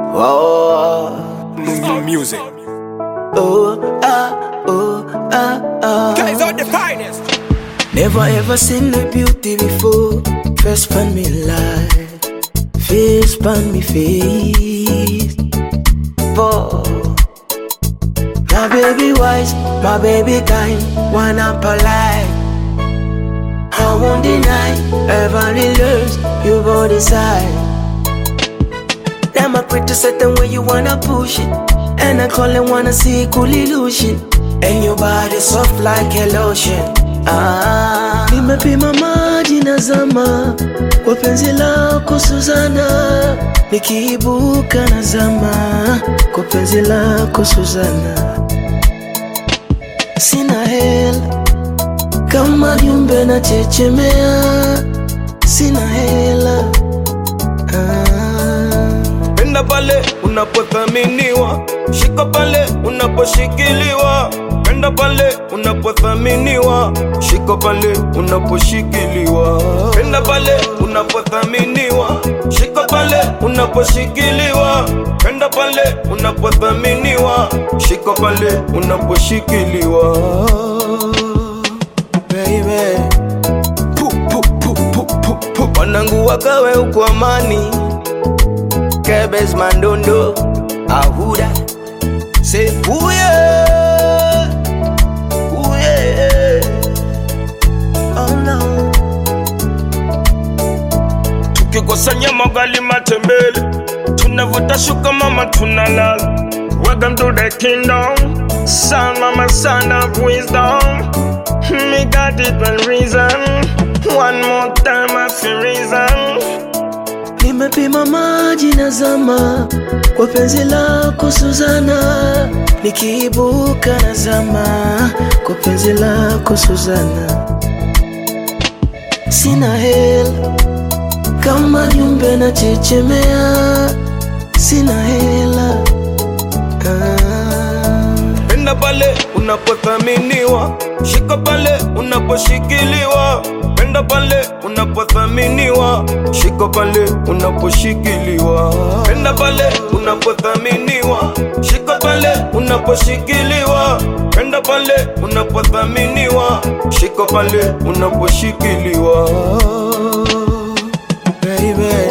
Oh, music. Guys are the finest. Never ever seen a beauty before. First pan me life, face pan me face. Oh, my baby wise, my baby kind, one up alive. I won't deny, everybody learns, you go decide. Damn, I pretty certain way you wanna push it, and I call it wanna see cool illusion. And your body soft like a lotion. Nimepima maji na zama kwa penzi lako Suzana, nikiibuka na zama kwa penzi lako Suzana. Sina hela kama viumbe na chechemea, sina hela. Penda pale unapothaminiwa, shika pale unaposhikiliwa. Penda pale unapothaminiwa, shika pale unaposhikiliwa. Penda pale unapothaminiwa, shika pale unaposhikiliwa. Penda pale unapothaminiwa, shika pale unaposhikiliwa. Baby, wanangu wakawe uko amani. Kebes Mandondo, Ahuda, say ooh yeah, ooh yeah. Oh no. Tukikosanya magali matembele, tunavuta shuka mama tunalala. Welcome to the kingdom, son mama, son of wisdom. Me got it one reason, one more time I feel reason. Nimepima maji na zama kwa penzi lako Suzana, nikiibuka na zama kwa penzi lako Suzana. Sina hela kama viumbe na chechemea, sina hela. Penda pale unapothaminiwa, shika pale unaposhikiliwa. Penda pale unapothaminiwa, shika pale unaposhikiliwa. Penda pale unapothaminiwa, shika pale unaposhikiliwa. Penda pale unapothaminiwa, shika pale unaposhikiliwa. Baby,